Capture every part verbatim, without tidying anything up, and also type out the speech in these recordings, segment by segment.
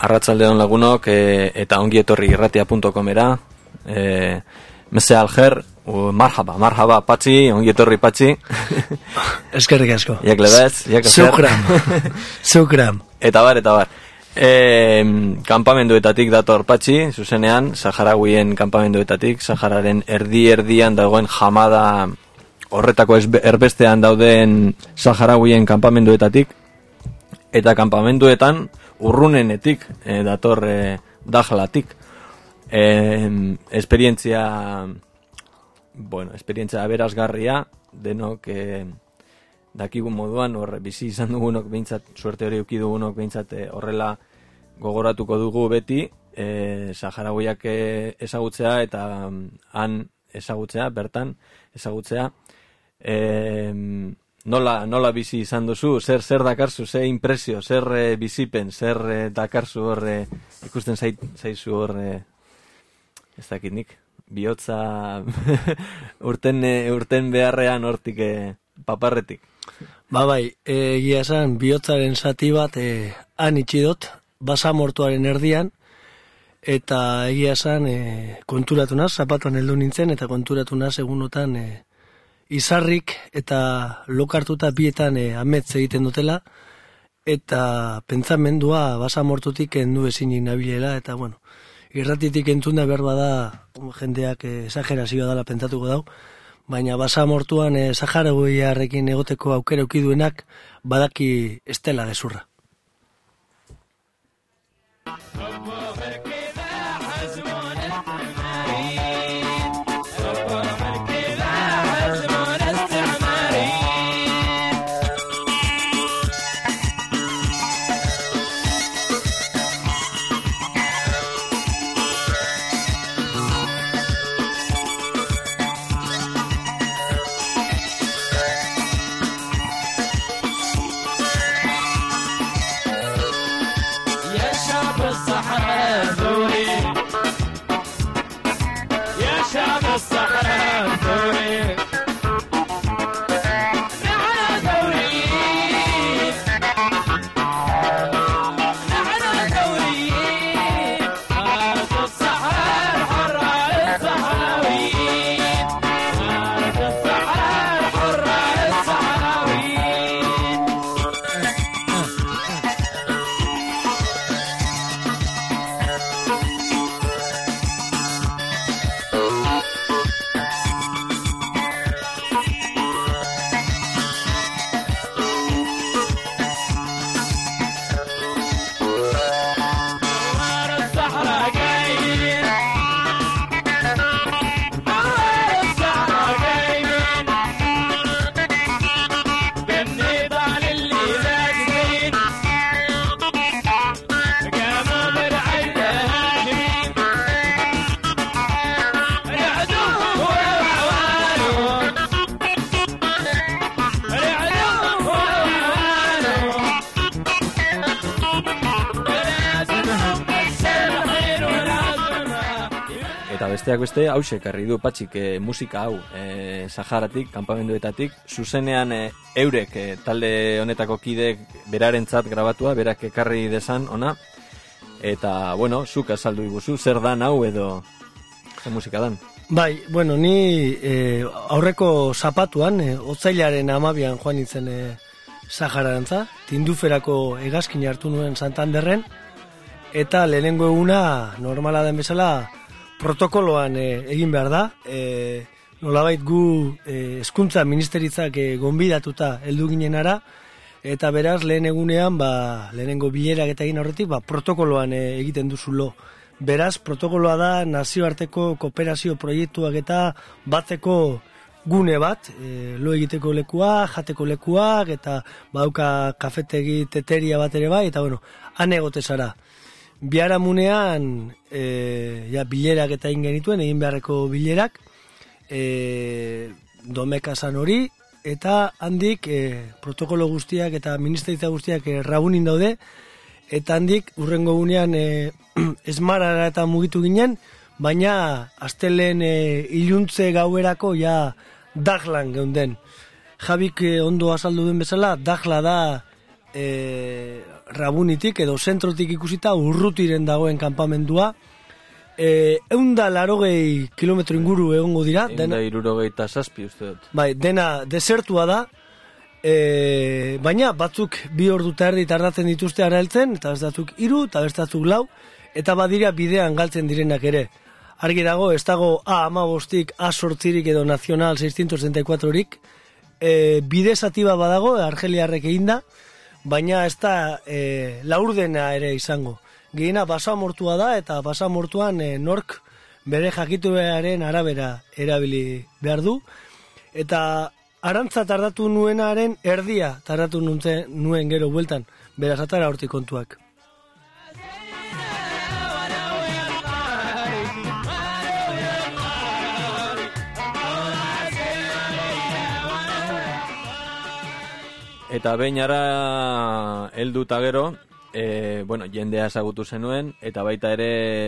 arratsaldeon lagunok, e, eta ongi etorri irratia punto comera. E, Mese Alger, u, marhaba, marhaba, Patxi, ongi etorri Patxi. Eskerrik asko. Jak lebez, jak ezer. Zukram, zukram. Eta bar, eta bar. E, kampamenduetatik dator Patxi, zuzenean, Saharauien kampamenduetatik, Sahararen erdi-erdian dagoen jamada horretako erbestean dauden Saharauien kampamenduetatik, eta kampamenduetan urrunenetik e, dator e, Dahlatik. E, esperientzia, bueno, esperientzia aberasgarria, denok e, dakigun moduan, horre bizi izan dugunok behintzat, suerte hori euki dugunok behintzat e, horrela gogoratuko dugu beti, e, Saharauiak e, ezagutzea eta han ezagutzea, bertan ezagutzea. E, nola, nola bizi izan duzu, zer zer dakarzu, zer impresio, zer e, bizipen, zer e, dakarzu hor, e, ikusten zait, zaizu hor, e, ez dakit nik, bihotza urten, e, urten beharrean hortik e, paparretik. Ba bai, egia esan bihotzaren zati bat e, han itxidot, basamortuaren erdian, eta egia esan e, konturatu naz, zapatuan heldu nintzen, eta konturatu naz egunotan e, izarrik eta lokartuta bietan e, amets egiten dutela, eta pentsamendua basamortutik endu ezinik nabilela, eta bueno, irratitik entzunda behar bada jendeak e, esagerazioa dela pentsatuko dau, baina basamortuan e, Saharauiarrekin egoteko aukera ukiduenak badaki estela gezurra. Besteak beste, hauxe ekarri du Patxik e, musika hau e, Saharatik, kanpamenduetatik, zuzenean e, eurek e, talde honetako kidek berarentzat grabatua, berak ekarri desan ona, eta, bueno, zuk azaldu iguzu, zer dan hau edo zer musika dan? Bai, bueno, ni e, aurreko zapatuan, e, otzailaren amabian joan nintzen e, Sahararantza, tinduferako hegazkin hartu nuen Santanderren, eta lehenengo eguna normala den bezala protokoloan e, egin behar da, e, nolabait gu e, hezkuntza ministeritzak e, gonbidatuta heldu ginenara, eta beraz lehen egunean, ba, lehenengo bilerak eta egin horretik, ba, protokoloan e, egiten duzulo. Beraz, protokoloa da nazioarteko kooperazio proiektuak eta batzeko gune bat, e, lo egiteko lekua, jateko lekuak, eta badauka kafetegi teteria bat ere bai, eta bueno, han egote zara. Biharamunean e, ja, bilerak eta egin genituen, egin beharreko bilerak, e, domekazan hori, eta handik e, protokolo guztiak eta ministeritza guztiak e, rabunin daude, eta handik urrengo gunean e, esmarara eta mugitu ginen, baina astelen e, iluntze gauerako ja Dahlan geunden. Jabik e, ondo azaldu den bezala, Dahla da e, Rabunitik edo zentrotik ikusita urrutiren dagoen kanpamendua. E, eunda larogei kilometro inguru egongo dira. Eunda irurogeita zazpi uste dut. Bai, dena desertua da. E, baina batzuk bi ordu eta erdi tardatzen dituzte ara heltzen, eta bestatzuk hiru eta bestatzuk lau, eta badira bidean galtzen direnak ere. Argi dago, ez dago A hamabostik, A zortzirik edo Nacional seiscientos treinta y cuatrorik, e, bide zati bat badago, argeliarrek eginda, baina ez da e, laurdena ere izango. Gehiena basamortua da, eta basamortuan e, nork bere jakituaren arabera erabili behar du, eta arantza tardatu nuenaren erdia tardatu nuntzen, nuen gero bueltan, beraz atara hortik kontuak. Eta behin ara heldu eta gero, e, bueno, jendea ezagutu zenuen, eta baita ere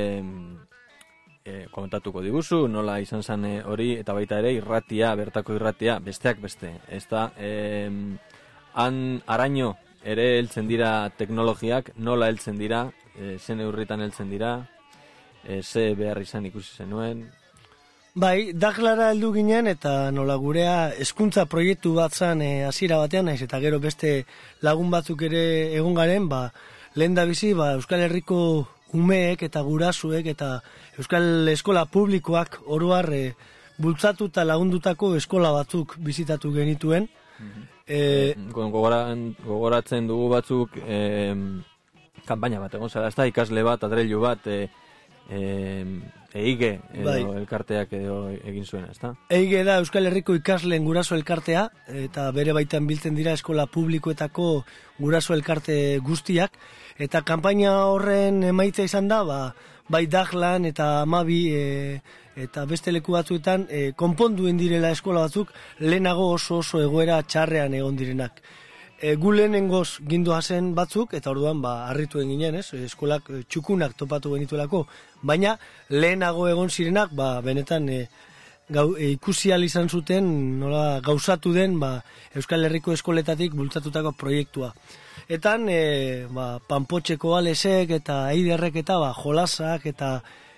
e, komentatuko diguzu, nola izan zen hori, eta baita ere irratia, bertako irratia, besteak beste. Ez da, e, han araño ere heltzen dira teknologiak, nola heltzen dira, e, zen eurritan heltzen dira, e, ze behar izan ikusi zenuen. Bai, Daklara heldu ginen eta nola gurea hezkuntza proiektu bat zan hasiera e, batean, naiz eta gero beste lagun batzuk ere egon garen, ba, lehen da bizi, ba, Euskal Herriko umeek eta gurasuek eta Euskal Eskola Publikoak oroar e, bultzatu eta lagundutako eskola batzuk bizitatu genituen. Mm-hmm. e, Gogoran, gogoratzen dugu batzuk e, kanpaina bat egon zara, ez da, ikasle bat, adreilu bat, e, e, Eige edo bai. Elkarteak edo egin zuena, ezta? Eige da Euskal Herriko ikasleen guraso elkartea, eta bere baitan biltzen dira eskola publikoetako guraso elkarte guztiak, eta kanpaina horren emaitza izan da, ba, bai Daglan eta Amabi e, eta beste leku batzuetan e, konponduen direla eskola batzuk lehenago oso oso egoera txarrean egon direnak. E, gu lehenengoz gindu hasen batzuk, eta orduan ba, harrituen ginen, ez? Eskolak e, txukunak topatu genituelako, baina lehenago egon zirenak, ba, benetan e, gau, e, ikusi ahal izan zuten, nola gauzatu den ba, Euskal Herriko eskoletatik bultzatutako proiektua. Etan, e, ba, Panpotxeko alesek eta eiderrek eta ba, jolasak eta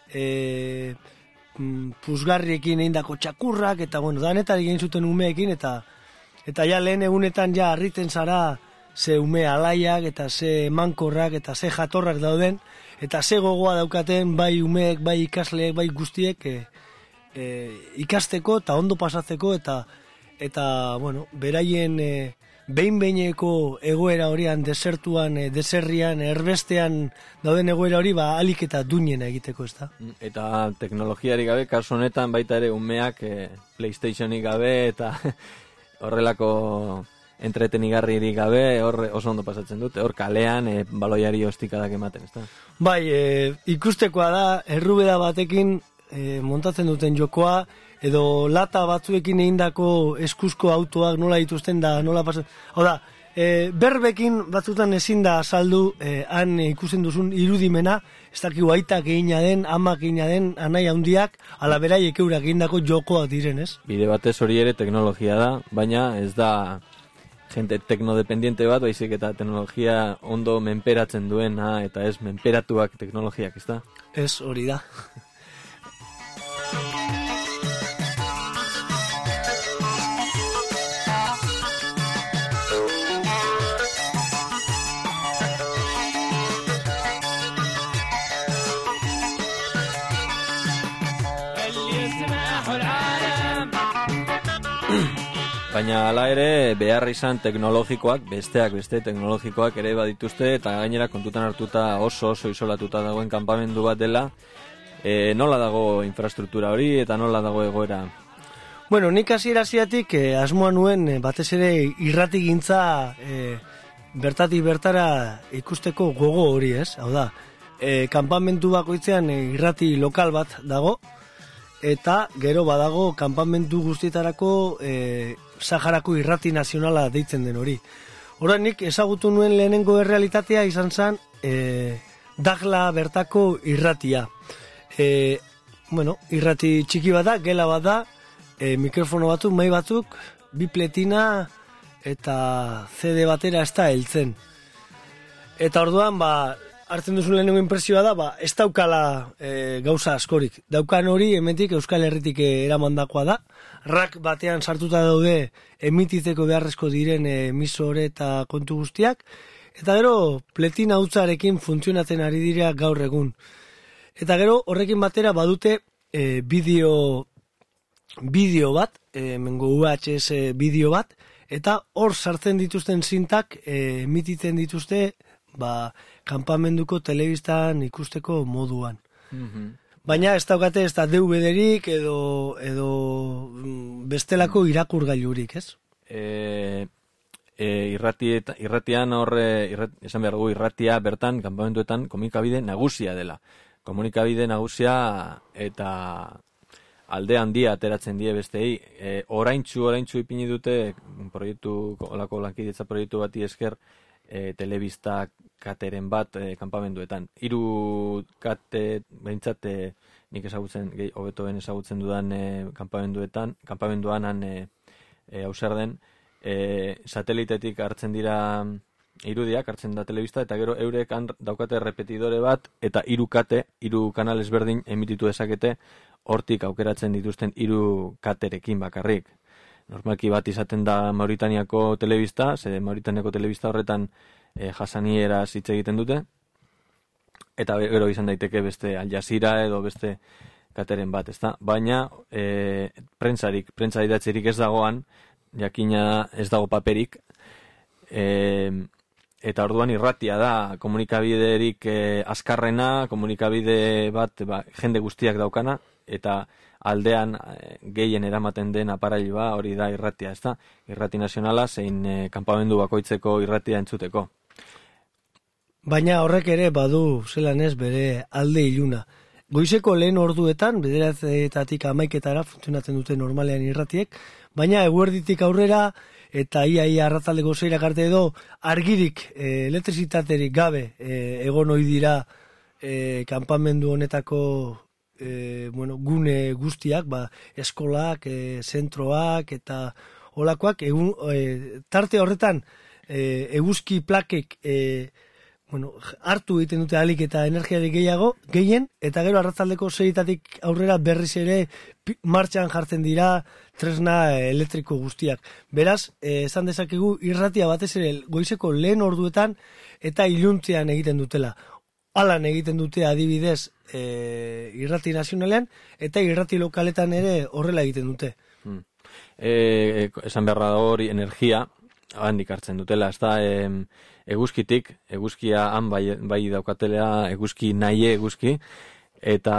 e, puzgarriekin eindako txakurrak, eta bueno, danetan egin zuten umeekin, eta Eta ja lehen egunetan ja harriten zara ze ume alaiak eta ze mankorrak eta ze jatorrak dauden, eta ze gogoa daukaten bai umeek, bai ikasleek, bai guztiek e, e, ikasteko eta ondo pasatzeko, eta eta bueno, beraien e, behin-behineko egoera horian, desertuan, e, deserrian, erbestean dauden egoera hori, ba, alik eta duinena egiteko, ez da? Eta teknologiarik gabe, kasu honetan baita ere umeak e, PlayStationik gabe eta horrelako entretenigarririk gabe, hor oso ondo pasatzen dute, hor kalean e, baloiari ostikadak ematen, ezta? Bai, e, ikustekoa da, errubeda batekin e, montatzen duten jokoa, edo lata batzuekin egindako eskuzko autoak nola dituzten da, nola pasatzen. Hau da, e, berbekin batzutan ezin da saldu, e, han ikusten duzun irudimena, ez dakigu aitak egina den, amak egina den, anai handiak, ala beraiek eurak egindako jokoak diren, ez? Bide batez hori ere teknologia da, baina ez da gente teknodependiente bat, baizik eta teknologia ondo menperatzen duena, eta ez menperatuak teknologiak, ez da? Ez, hori da. Baina hala ere behar izan teknologikoak, besteak beste teknologikoak ere badituzte, eta gainera kontutan hartuta oso oso isolatuta dagoen kanpamendu bat dela. E, nola dago infrastruktura hori eta nola dago egoera? Bueno, nik hasiera hasieratik eh, asmoa nuen eh, batez ere irratigintza eh, bertatik bertara ikusteko gogo hori, ez? Hau da, eh, kanpamendu bakoitzean eh, irrati lokal bat dago, eta gero badago kanpamendu guztietarako eh, Saharako irrati nazionala deitzen den hori. Horren nik ezagutu nuen lehenengo errealitatea izan zen e, Dagla bertako irratia. E, bueno, irrati txiki bat da, gela bat da, e, mikrofono batzuk, mai batzuk, bi pletina eta C D batera ez da heltzen. Eta orduan, ba, hartzen duzun lehenengo impresioa da, ba, ez daukala e, gauza askorik. Daukan hori, hementik Euskal Herritik eramandakoa da. Rak batean sartuta daude emititzeko beharrezko diren emisore eta kontu guztiak. Eta gero, pletina hutzarekin funtzionatzen ari dira gaur egun. Eta gero, horrekin batera badute e, bideo, bideo bat, e, mengo U H S bideo bat, eta hor sartzen dituzten zintak e, emititzen dituzte ba, kanpamenduko telebistan ikusteko moduan. Mm-hmm. Baina ez daukate ez da D V D-rik edo, edo bestelako irakurgailurik, ez? E, e, irratiet, irratian horre, irrat, esan behar dugu, irratia bertan, kanpamenduetan, komunikabide nagusia dela. Komunikabide nagusia eta alde handia ateratzen die bestei. E, oraintzu, oraintzu ipini dute, proiektu, olako lankidetza proiektu bati esker, e, telebista kateren bat e, kanpamenduetan. Hiru kate, behintzat, e, nik ezagutzen, gehi, hobetoen ezagutzen dudan e, kanpamenduetan, kanpamenduan han e, e, hauser den, e, satelitetik hartzen dira irudiak, hartzen da telebista, eta gero eurek daukate repetidore bat, eta hiru kate, hiru kanal ezberdin emititu dezakete, hortik aukeratzen dituzten hiru katerekin bakarrik. Normalki bat izaten da Mauritaniako telebista, ze Mauritaniako telebista horretan e, jasanieraz hitz egiten dute, eta gero izan daiteke beste Al Jazeera edo beste kateren bat, ezta? Baina e, prentsarik, prentsa idatzerik ez dagoan, jakina ez dago paperik, e, eta orduan irratia da komunikabiderik e, azkarrena, komunikabide bat ba, jende guztiak daukana, eta aldean e, gehien eramaten den aparailua hori da irratia, ezta? Irrati nazionala zein e, kanpamendu bakoitzeko irratia entzuteko. Baina horrek ere badu zelan ez bere alde iluna. Goizeko lehen orduetan, bederatzietatik hamaiketara funtzionatzen dute normalean irratiek, baina eguerditik aurrera eta ia ia arratsaldeko seirak arte edo argirik, e, elektrizitaterik gabe e, egon ohi dira e, kanpamendu honetako e, bueno, gune guztiak, ba, eskolak, e, zentroak eta olakoak, egun, e, tarte horretan e, eguzki plakek e, bueno, hartu egiten dute alik eta energiarik gehiago, gehien, eta gero arratsaldeko seitatik aurrera berriz ere martxan jartzen dira tresna elektriko guztiak. Beraz, eh, esan dezakegu irratia batez ere goizeko lehen orduetan eta iluntzean egiten dutela. Alan egiten dute adibidez eh, irrati nazionalean eta irrati lokaletan ere horrela egiten dute. Hmm. E, esan beharra da hori energia, handik hartzen dutela, ez da, e, eguzkitik, eguzkia han bai, bai daukatela, eguzki nahi eguzki, eta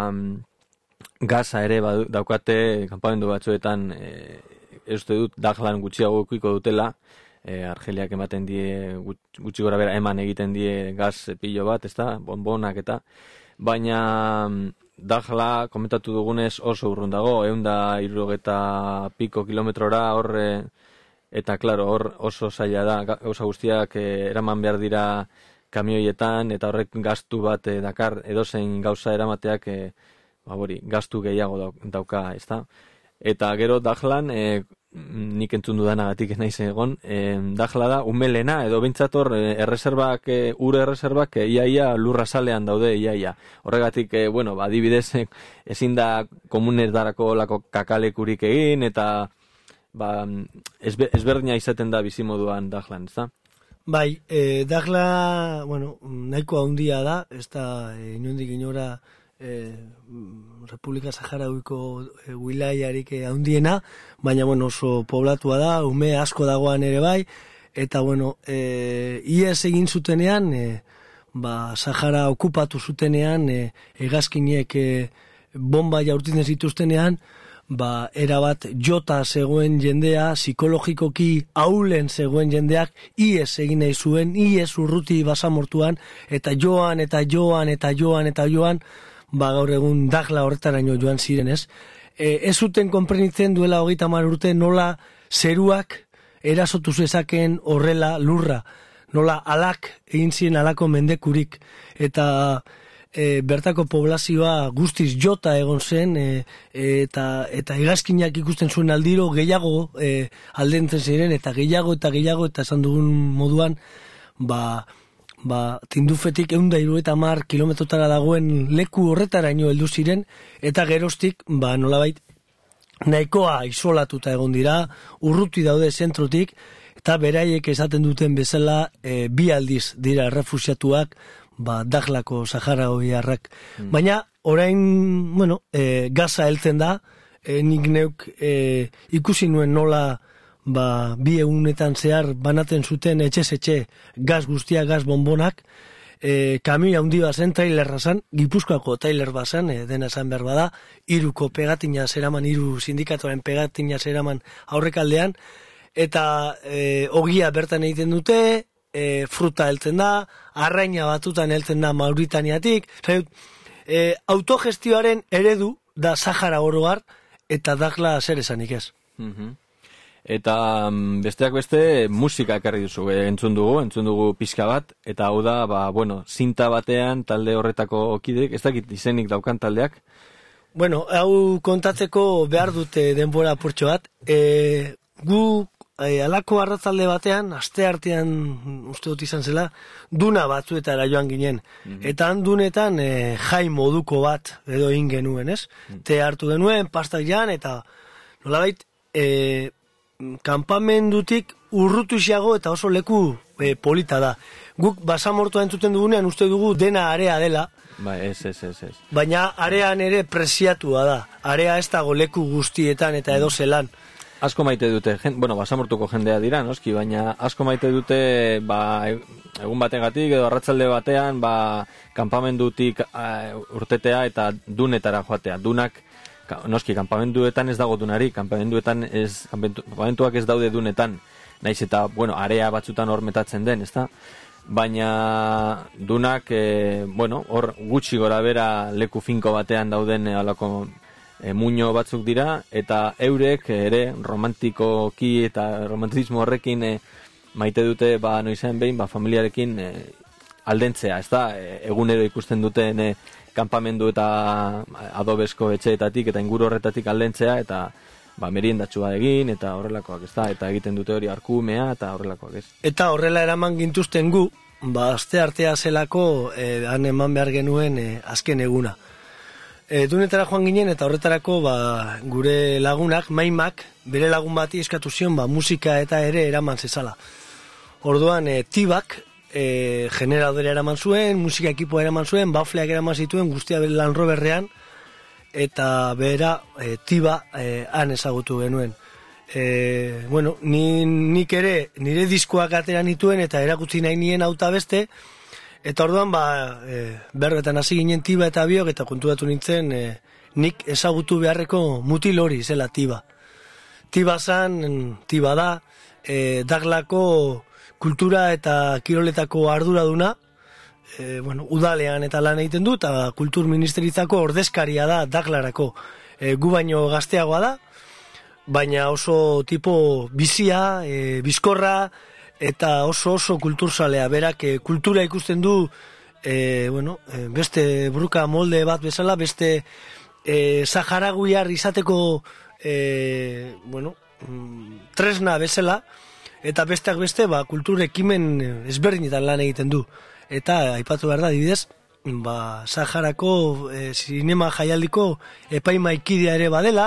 mm, gaza ere badu, daukate kanpamendu batzuetan, e, ez dut daglan gutxiago ukiko dutela, e, Argeliak ematen die, gutxi gora bera eman egiten die gaz pilo bat, ez da, bonbonak eta, baina dagla komentatu dugunez oso urrun dago, eunda irurogeta piko kilometrora horre, eta, klaro, hor oso zaila da, gauza guztiak eh, eraman behar dira kamioietan, eta horrek gastu bat eh, dakar edozein gauza eramateak eh, ba, hori, gastu gehiago dauka, ez da? Eta gero daglan, eh, nik entzun dudanagatik naiz egon, eh, dagla da umelena, edo bintzator eh, erreserbak, eh, ur erreserbak eh, iaia lurra salean daude iaia. Horregatik, eh, bueno, adibidez, eh, ezin da komunetarako lako kakalekurik egin, eta ba, ezberdina izaten da bizimoduan daglan, ez da? Bai, e, dagla, bueno, nahiko handia da, ez da, e, inondik inora e, Republika Saharauiko e, wilaiarik handiena, baina, bueno, oso poblatua da, ume asko dagoan ere bai, eta, bueno, e, ies egin zutenean, e, ba, Sahara okupatu zutenean, e, hegazkinek e, bomba jaurtitzen zituztenean, ba, erabat jota zegoen jendea, psikologikoki aulen zegoen jendeak, ies egin nahi zuen, ies urruti basamortuan, eta joan, eta joan, eta joan, eta joan, ba, gaur egun dagla horretaraino joan ziren, ez? E, ez zuten konprenitzen duela hogeita hamar urte nola zeruak erasotu zezaken horrela lurra, nola alak egin ziren alako mendekurik, eta E, bertako poblazioa guztiz jota egon zen e, eta eta hegazkinak ikusten zuen aldiro gehiago e, aldentzen ziren eta gehiago eta gehiago eta esan dugun moduan ba, ba, Tindufetik eunda hirurogeita hamar kilometrotara dagoen leku horretaraino heldu ziren, eta geroztik, ba, nolabait, nahikoa isolatuta egon dira, urruti daude zentrotik, eta beraiek esaten duten bezala e, bi aldiz dira refusiatuak, ba, Daklako saharaoiarrak. Mm. Baina, orain, bueno, e, Gaza heltzen da, e, nik neuk e, ikusi nuen nola ba, bi egunetan zehar banaten zuten etxez-etxe gaz guztia, gaz bonbonak, e, kamioia handi bazen, trailerra zen, Gipuzkoako trailer bazen, e, dena esan behar bada, iruko pegatina zeraman, iru sindikatuaren pegatina zeraman aurrekaldean, eta e, ogia bertan egiten dute, e, fruta heltzen da, arraina batutan heltzen da Mauritaniatik, zait, e, autogestioaren eredu da Sahara oroar, eta Dakla zer esanik ez. Mm-hmm. Eta besteak beste musika ekarri duzu, e, entzun dugu, entzun dugu pixka bat, eta hau da, ba, bueno, zinta batean talde horretako kidek, ez dakit izenik daukan taldeak? Bueno, hau kontatzeko behar dute denbora purtxo bat, e, gu e, alako arratzalde batean, aste artean uste dut izan zela, duna batzuetara joan ginen, mm-hmm. eta han dunetan e, jai moduko bat edo egin genuen, ez? Mm-hmm. Te hartu genuen, pastak jan, eta nolabait, e, kanpamendutik urrutuxiago eta oso leku e, polita da. Guk basamortua entzuten dugunean uste dugu dena area dela. Ba, ez, ez, ez, ez. Baina arean ere preziatua da. Area ez dago leku guztietan eta edo zelan. Asko maite dute, jen, bueno, basamortuko jendea dira, noski, baina asko maite dute, ba, egun bategatik edo arratsalde batean, ba, kanpamendutik uh, urtetea eta dunetara joatea. Dunak, noski, kanpamenduetan ez dago dunari, kanpamenduetan ez, kanpamentuak ez daude dunetan, naiz eta, bueno, area batzutan hor metatzen den, ezta? Baina dunak, e, bueno, hor gutxi gora bera leku finko batean dauden e, alako e, muño batzuk dira, eta eurek ere romantikoki eta romantismo horrekin e, maite dute, ba, noizen behin, ba, familiarekin e, aldentzea, ezta? E, egunero ikusten duten e, kanpamendu eta adobezko etxeetatik eta inguru horretatik aldentzea eta ba, meriendatxua egin eta horrelakoak, ez da, eta egiten dute hori arkumea eta horrelakoak, ez. Eta horrela eraman gintuzten gu, ba, aste artea zelako eh, han eman behar genuen eh, azken eguna. E, dunetara joan ginen eta horretarako ba, gure lagunak, Maimak, bere lagun bati eskatu zion ba, musika eta ere eraman zezala. Orduan, e, Tibak, E, generadora eraman zuen, musika ekipoa eraman zuen, bafleak eraman zituen guztia Land Roverrean, eta bera e, Tiba e, han ezagutu genuen. E, bueno, ni, nik ere nire diskoak atera nituen eta erakutsi nahi nien auta beste, eta orduan ba, e, berbetan hasi ginen Tiba eta biok, eta konturatu nintzen e, nik ezagutu beharreko mutil hori zela Tiba. Tiba zan, Tiba da, e, Daklako kultura eta kiroletako arduraduna, e, bueno, udalean eta lan egiten du, eta kultur ministeritzako ordezkaria da Daklarako. E, gu baino gazteagoa da, baina oso tipo bizia, e, bizkorra, eta oso oso kulturzalea. Berak e, kultura ikusten du, e, bueno, e, beste bruka molde bat bezala, beste e, saharaguiar izateko e, bueno, tresna bezala, eta besteak beste, ba, kultur ekimen ezberdinetan lan egiten du. Eta, aipatu behar da, adibidez, ba, Saharako e, sinema jaialdiko epaimaikidea ere badela,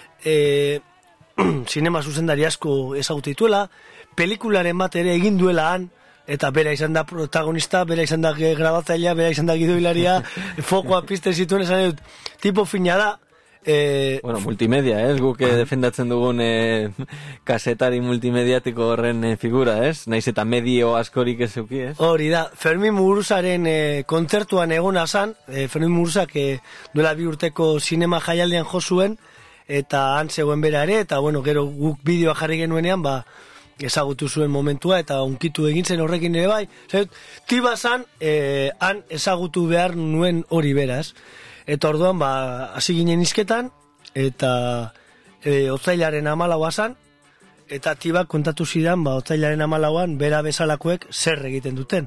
e, sinema zuzendari asko ezagutu dituela, pelikularen bat ere egin duela han, eta bera izan da protagonista, bera izan da grabatzailea, bera izan da gidoilaria, fokoa pizten zituen, esan dut, tipo fina da. Eh, bueno, multimedia, ez? Guk eh, defendatzen dugun eh, kasetari multimediatiko horren eh, figura, ez? Naiz eta medio askorik ez euki, ez? Hori da, Fermin Muguruzaren eh, kontzertuan egona zan, eh, Fermin Muguruzak eh, duela bi urteko sinema jaialdean jo zuen, eta han zegoen bera ere, eta bueno, gero guk bideoa jarri genuenean, ba, ezagutu zuen momentua, eta unkitu egin zen horrekin ere bai. Zait, Tiba zan, eh, han ezagutu behar nuen hori beraz. Eta orduan, ba, hasi ginen izketan, eta e, otzailaren amalaua zan, eta Tibak kontatu zidan, ba, otzailaren amalauan, bera bezalakoek zer egiten duten.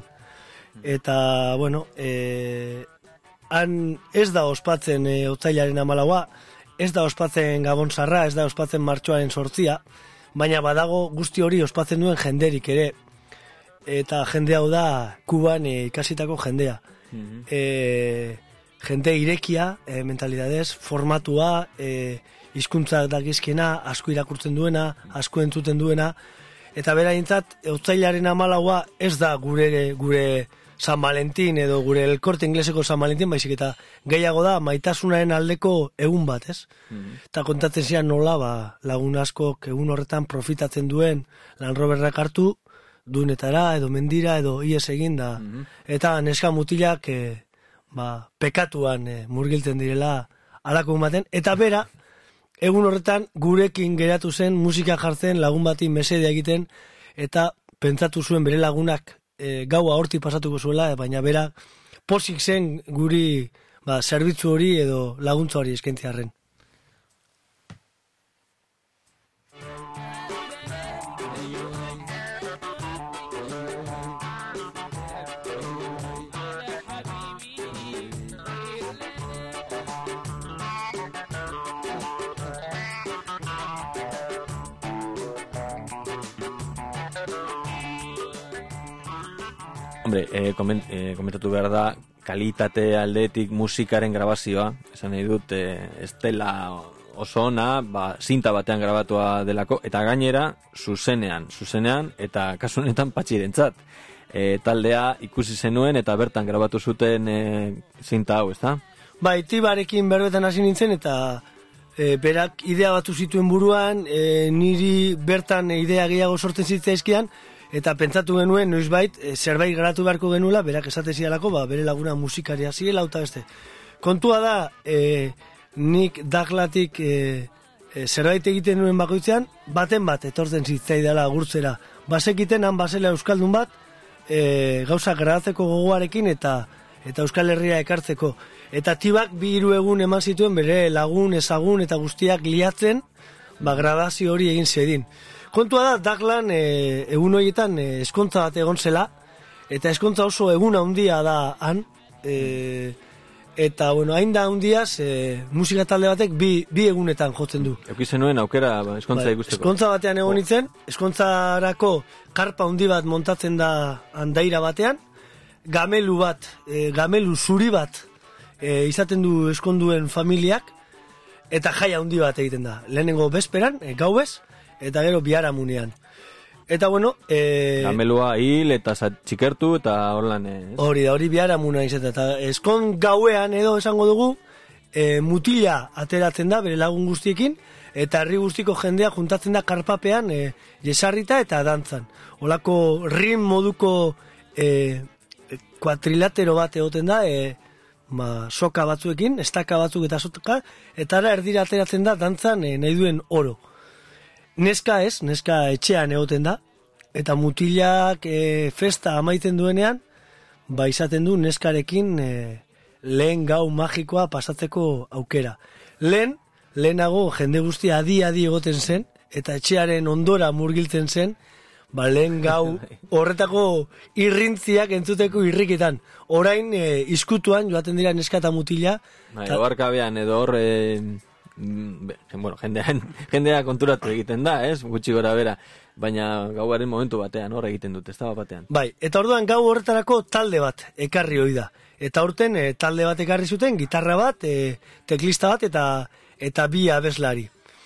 Eta, bueno, e, han ez da ospatzen e, otzailaren amalaua, ez da ospatzen Gabon Zarra, ez da ospatzen martxoaren sortzia, baina badago guzti hori ospatzen duen jenderik ere. eta jende hau da Kuban e, ikasitako jendea. Mm-hmm. E, jende irekia, e, mentalidadez, formatua, e, hizkuntza dakizkena, asko irakurtzen duena, asko entzuten duena, eta beraintzat, otsailaren hamalaua ez da gure gure San Valentin edo gure El Corte Ingleseko San Valentin, baizik eta gehiago da maitasunaren aldeko egun bat, ez? Mm-hmm. Eta kontatzen zian nola, ba, lagun askok egun horretan profitatzen duen Land Roverrak hartu, dunetara edo mendira edo ies egin da. Mm-hmm. Eta neska mutilak e, ba, pekatuan e, murgiltzen direla alako baten, eta bera, egun horretan gurekin geratu zen musika jartzen, lagun bati mesedea egiten, eta pentsatu zuen bere lagunak e, gaua horti pasatuko zuela, baina bera posik zen guri ba, zerbitzu hori edo laguntza hori eskaintziarren. Hombre, eh, koment, eh, komentatu behar da, kalitate aldetik musikaren grabazioa, esan nahi dut, eh, ez dela oso ona, ba, zinta batean grabatua delako, eta gainera, zuzenean, zuzenean, eta kasu honetan patxirentzat. E, taldea ikusi zenuen, eta bertan grabatu zuten e, zinta hau, ez da? Ba, Itibarekin berbetan hasi nintzen, eta e, berak idea batu zituen buruan, e, niri bertan idea gehiago sortzen zitzaizkian, eta pentsatu genuen, noizbait, e, zerbait garatu beharko genuela, berak esate zialako, ba, bere laguna musikaria ziela, eta beste. Kontua da, e, nik daklatik e, e, zerbait egiten nuen bakoitzean, baten bat, etortzen zitzaidala gurtzera. Basekiten, han basela euskaldun bat, e, gauza gradatzeko gogoarekin, eta eta Euskal Herria ekartzeko. Eta Tibak bi hiru egun eman zituen bere lagun, ezagun, eta guztiak liatzen, ba, grabazio hori egin zedin. Kontua da, Daklan e, egun horietan e, eskontza bat egon zela, eta eskontza oso egun handia da han, e, eta, bueno, hain da handiaz, e, musika talde batek bi, bi egunetan jotzen du. Euki zenuen aukera ba, eskontza ba, ikusteko. Eskontza batean egon nintzen, eskontzarako karpa handi bat montatzen da handaira batean, gamelu bat, e, gamelu zuri bat e, izaten du eskonduen familiak, eta jai handi bat egiten da. Lehenengo bezperan, e, gauez, eta gero biharamunean. Eta bueno... E, gamelua hil eta txikertu eta horlan... E, hori da, hori biharamuna izaten. Eta eskon gauean edo esango dugu, e, mutila ateratzen da bere lagun guztiekin, eta herri guztiko jendea juntatzen da karpapean e, jesarrita eta dantzan. Olako rim moduko e, kuatrilatero bat egoten da, e, ma, soka batzuekin, estaka batzuk eta soka, eta ara erdira ateratzen da dantzan e, nahi duen oro. Neska ez, neska etxean egoten da, eta mutilak e, festa amaiten duenean, ba izaten du neskarekin e, lehen gau magikoa pasatzeko aukera. Lehen, lehenago jende guztia adi-adi egoten zen, eta etxearen ondora murgiltzen zen, ba lehen gau horretako irrintziak entzuteko irrikitan. Orain, e, izkutuan joaten dira neska eta mutila. Bai, oarkabean edo hor... E... Be, bueno, jendea, jendea konturatu egiten da, ez? Gutxi gora bera, baina gauaren momentu batean hor egiten dute, ez da batean. Bai, eta orduan gau horretarako talde bat ekarri hoi da. Eta horten e, talde bat ekarri zuten, gitarra bat, e, teklista bat eta eta bi abeslari.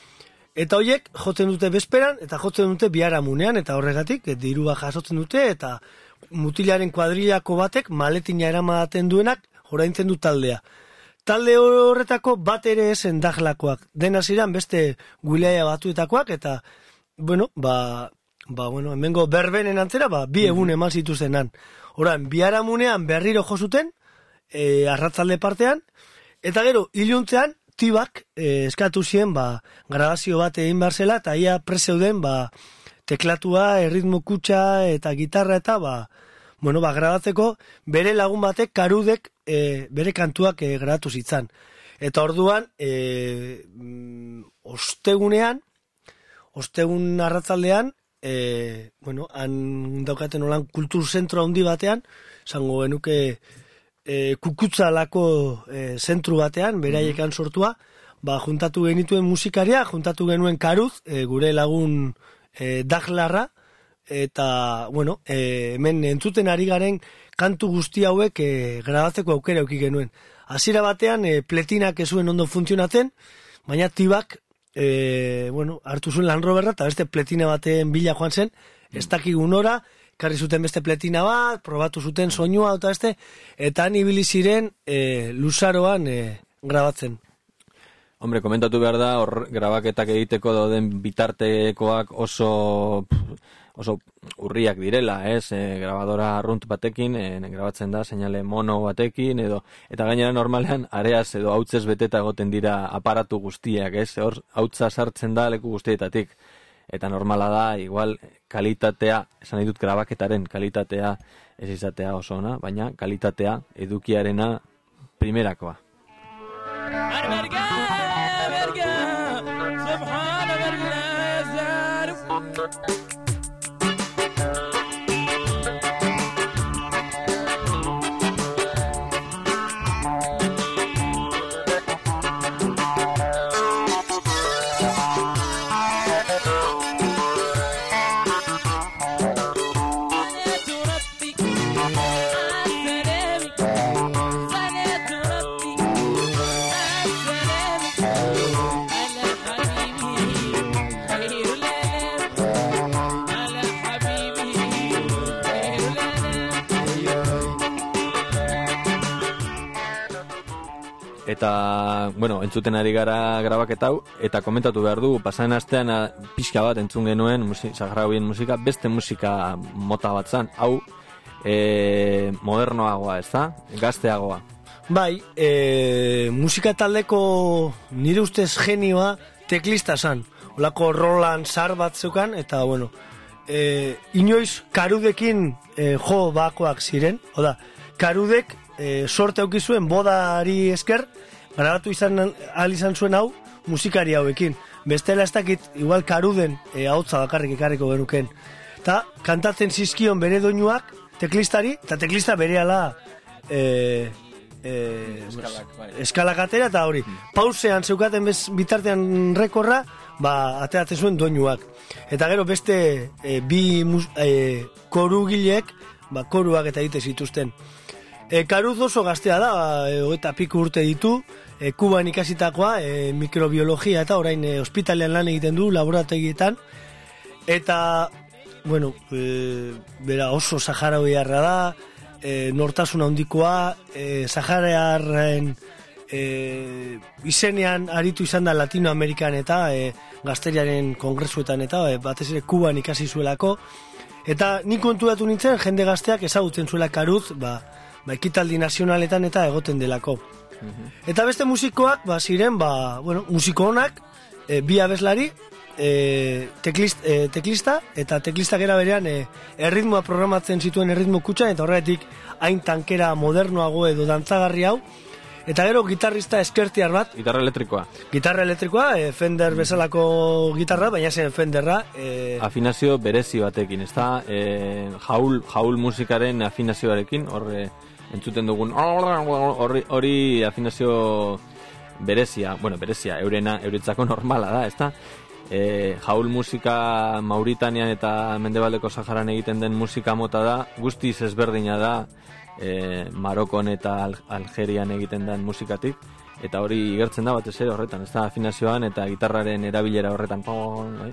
Eta hoiek jotzen dute bezperan eta jotzen dute biharamunean, eta horregatik e, dirua jasotzen dute, eta mutilaren kuadrilako batek maletina eramaten duenak oraintzen du taldea. Talde horretako bat ere esen dajlakoak. Dena ziren beste guilaia batuetakoak, eta, bueno, ba, ba, bueno, hemengo berbenen antzera, ba, bi egun eman zituzenan. Horan, biharamunean berriro jozuten, e, arratzalde partean, eta gero, iluntzean, Tibak e, eskatu zien, ba, grabazio bat egin behar zela, eta ia prezeuden, ba, teklatua, erritmo kutxa, eta gitarra, eta, ba, bueno, ba, grabatzeko, bere lagun batek, Karudek, e, bere kantuak e, grabatu zitzan. Eta orduan, e, mm, ostegunean, ostegun arratzaldean, e, bueno, han daukaten olan kulturzentro handi batean, zango genuke e, kukutzalako e, zentru batean, beraiekan sortua, ba, juntatu genituen musikaria, juntatu genuen Karuz, e, gure lagun e, dajlarra, eta, bueno, e, hemen entzuten ari garen kantu guzti hauek e, grabatzeko aukera eduki genuen. Hasiera batean, e, pletinak ez zuen ondo funtzionatzen, baina tibak, e, bueno, hartu zuen Land Roverra, eta beste pletina baten bila joan zen, ez dakigun ora, karri zuten beste pletina bat, probatu zuten soinua, eta beste, eta han ibili ziren e, luzaroan e, grabatzen. Hombre, komentatu behar da, hor grabaketak egiteko dauden bitartekoak oso oso urriak direla, ez? E, grabadora arrunt batekin, e, grabatzen da, seinale mono batekin, edo, eta gainera normalean, areaz edo hautzez beteta egoten dira aparatu guztiak, ez? Hor, hautza sartzen da leku guztietatik, eta normala da, igual, kalitatea, esan nahi dut grabaketaren kalitatea ez izatea oso ona, baina kalitatea edukiarena primerakoa. Eta, bueno, entzuten ari gara grabaketa hau, eta komentatu behar du, pasaren astean a, pixka bat entzun genuen musi, Saharauen musika, beste musika mota bat zan, hau e, modernoagoa, ez da? Gazteagoa. Bai, e, musika taldeko nire ustez genioa teklista zan, olako Roland Sar bat zeukan, eta, bueno, e, inoiz karudekin e, jo bakoak ziren, oda, karudek E, sorte aukizuen bodari esker grabatu izan ahal izan zuen hau musikari hauekin. Bestela ez dakit igual karuden e, hautza bakarrik ekarriko genuken. Eta kantatzen zizkion bere doinuak teklistari, eta teklista berehala e, e, eskalak, bai. eskalak atera, eta hori pausean zeukaten bez, bitartean rekorra, ba, ateratzen zuen doinuak. Eta gero beste e, bi mus, e, korugilek, ba, koruak eta egite zituzten. E, Karuz oso gaztea da, e, eta piku urte ditu, e, Kuban ikasitakoa, e, mikrobiologia eta orain e, ospitalean lan egiten du, laborategietan, eta, bueno, e, bera oso saharaoiarra da, e, nortasun handikoa, e, saharaoiarren e, izenean aritu izan da Latinoamerikan eta e, gazteriaren kongresuetan eta e, batez ere Kuban ikasi zuelako, eta nik konturatu nintzen jende gazteak ezagutzen zuela Karuz, ba, ba, ekitaldi nazionaletan eta egoten delako. Uh-huh. Eta beste musikoak, ba, ziren, ba, bueno, musiko honak, e, bi abeslari, e, teklist, e, teklista, eta teklista gera berean, e, erritmoa programatzen zituen erritmo kutxan, eta horretik hain tankera modernoago edo dantzagarri hau, eta gero gitarrista eskertiar bat. Gitarra elektrikoa. Gitarra elektrikoa, e, Fender bezalako gitarra, baina zen Fenderra. E... Afinazio berezi batekin, ez da? E, jaul, jaul musikaren afinazioarekin, horre... entzuten dugun hori, hori afinazio berezia, bueno, berezia, eurena, euretzako normala da, ezta? E, jaul musika Mauritanean eta Mendebaldeko Saharan egiten den musika mota da, guztiz ezberdina da e, Marokon eta Al Algerian egiten den musikatik, eta hori igertzen da batez ere horretan, ezta? Afinazioan eta gitarraren erabilera horretan. Bai?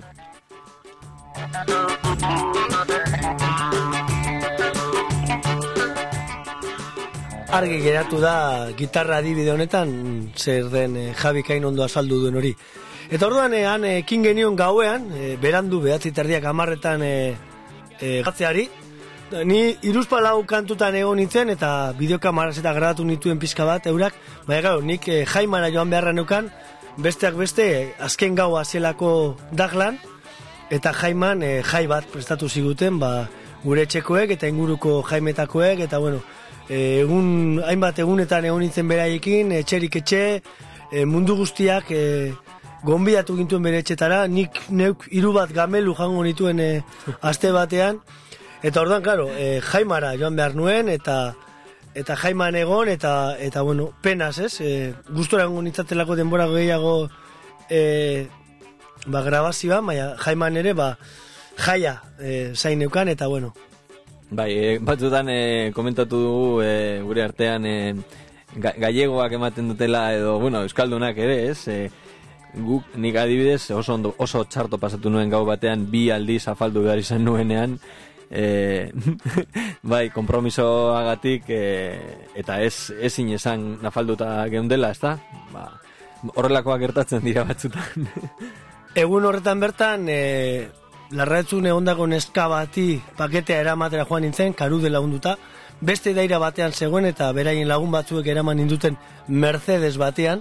Argi geratu da gitarra adibide honetan zer den e, Javi Kain ondo azaldu duen hori. Eta orduan han ekin genion gauean, e, berandu behatzi terdiak hamarretan e, e, gatzeari. Ni hiruzpalau kantutan egon nintzen eta bideokamaraz eta grabatu nituen pizka bat eurak, baina gau, nik e, Jaimara joan beharra neukan, besteak beste azken gaua zelako daglan, eta Jaiman e, jai bat prestatu ziguten, ba, gure etxekoek eta inguruko jaimetakoek, eta bueno, egun, hainbat egunetan egon nintzen beraiekin, etxerik etxe, e, mundu guztiak e, gonbidatu gintuen bere etxetara, nik neuk hiru bat gamelu jango nituen e, aste batean, eta orduan, klaro, e, Jaimara joan behar nuen, eta eta Jaiman egon, eta, eta bueno, penaz, ez? E, gustora egon nintzatelako denbora gehiago e, ba, grabazioa, baina Jaiman ere, ba, jaia e, zain neukan, eta bueno. Bai, e, batzutan e, komentatu dugu e, gure artean e, ga, gallegoak ematen dutela edo, bueno, euskaldunak ere, ez? E, guk nik adibidez oso, ondo, oso txarto pasatu nuen gau batean bi aldiz afaldu behar izan nuenean, e, bai, kompromisoagatik e, eta ez ezin esan nafalduta geundela, ez da? Ba, horrelakoak gertatzen dira batzutan. Egun horretan bertan, e, larraetzune ondako neska bati paketea eramatera joan nintzen, karude lagunduta, beste daira batean zegoen eta beraien lagun batzuek eraman ninduten Mercedes batean,